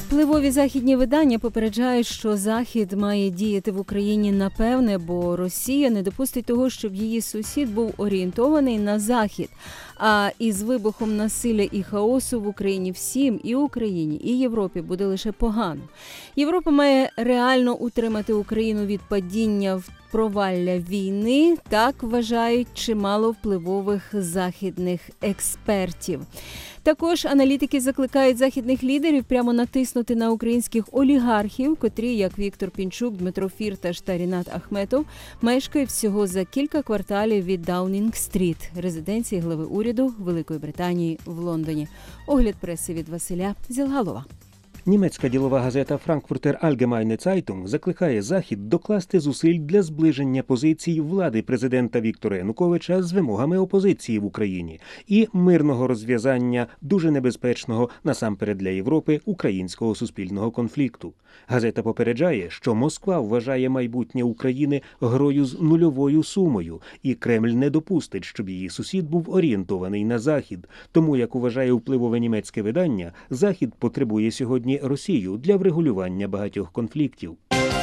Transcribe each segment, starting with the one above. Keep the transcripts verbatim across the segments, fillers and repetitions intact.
Впливові західні видання попереджають, що Захід має діяти в Україні напевне, бо Росія не допустить того, щоб її сусід був орієнтований на Захід. А із вибухом насилля і хаосу в Україні всім, і Україні, і Європі буде лише погано. Європа має реально утримати Україну від падіння в провалля війни, так вважають чимало впливових західних експертів. Також аналітики закликають західних лідерів прямо натиснути на українських олігархів, котрі, як Віктор Пінчук, Дмитро Фірташ та Рінат Ахметов, мешкають всього за кілька кварталів від Даунінг-стріт, резиденції глави уряду Великої Британії в Лондоні. Огляд преси від Василя Зілгалова. Німецька ділова газета «Frankfurter Allgemeine Zeitung» закликає Захід докласти зусиль для зближення позицій влади президента Віктора Януковича з вимогами опозиції в Україні і мирного розв'язання дуже небезпечного, насамперед для Європи, українського суспільного конфлікту. Газета попереджає, що Москва вважає майбутнє України грою з нульовою сумою, і Кремль не допустить, щоб її сусід був орієнтований на Захід. Тому, як вважає впливове німецьке видання, Захід потребує сьогодні Росію для врегулювання багатьох конфліктів.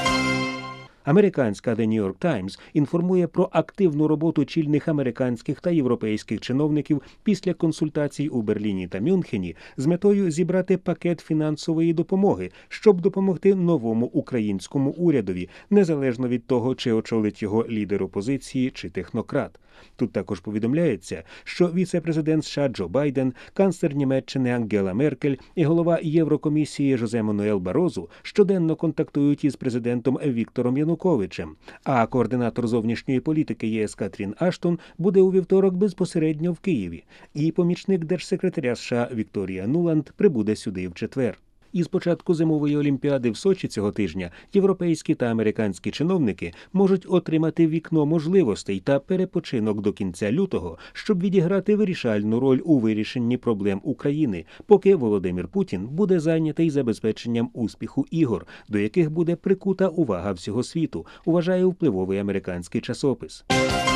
Американська The New York Times інформує про активну роботу чільних американських та європейських чиновників після консультацій у Берліні та Мюнхені з метою зібрати пакет фінансової допомоги, щоб допомогти новому українському урядові, незалежно від того, чи очолить його лідер опозиції чи технократ. Тут також повідомляється, що віце-президент США Джо Байден, канцлер Німеччини Ангела Меркель і голова Єврокомісії Жозе Мануель Барозу щоденно контактують із президентом Віктором Януковичем, а координатор зовнішньої політики ЄС Катрін Аштон буде у вівторок безпосередньо в Києві, і помічник держсекретаря США Вікторія Нуланд прибуде сюди в четвер. Із початку зимової олімпіади в Сочі цього тижня європейські та американські чиновники можуть отримати вікно можливостей та перепочинок до кінця лютого, щоб відіграти вирішальну роль у вирішенні проблем України, поки Володимир Путін буде зайнятий забезпеченням успіху ігор, до яких буде прикута увага всього світу, вважає впливовий американський часопис.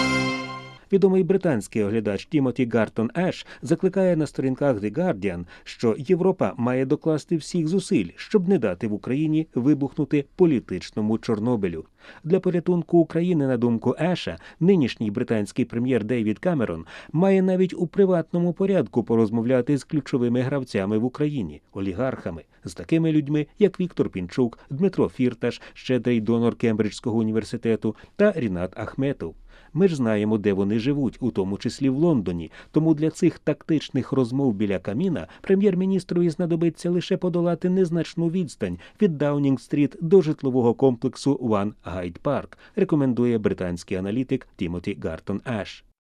Відомий британський оглядач Тімоті Гартон Еш закликає на сторінках The Guardian, що Європа має докласти всіх зусиль, щоб не дати в Україні вибухнути політичному Чорнобилю. Для порятунку України, на думку Еша, нинішній британський прем'єр Дейвід Камерон має навіть у приватному порядку порозмовляти з ключовими гравцями в Україні – олігархами, з такими людьми, як Віктор Пінчук, Дмитро Фірташ, щедрий донор Кембриджського університету, та Рінат Ахметов. Ми ж знаємо, де вони живуть, у тому числі в Лондоні, тому для цих тактичних розмов біля каміна прем'єр-міністрові знадобиться лише подолати незначну відстань від Даунінг-стріт до житлового комплексу One Hyde Park, рекомендує британський аналітик Тімоті Гартон Еш.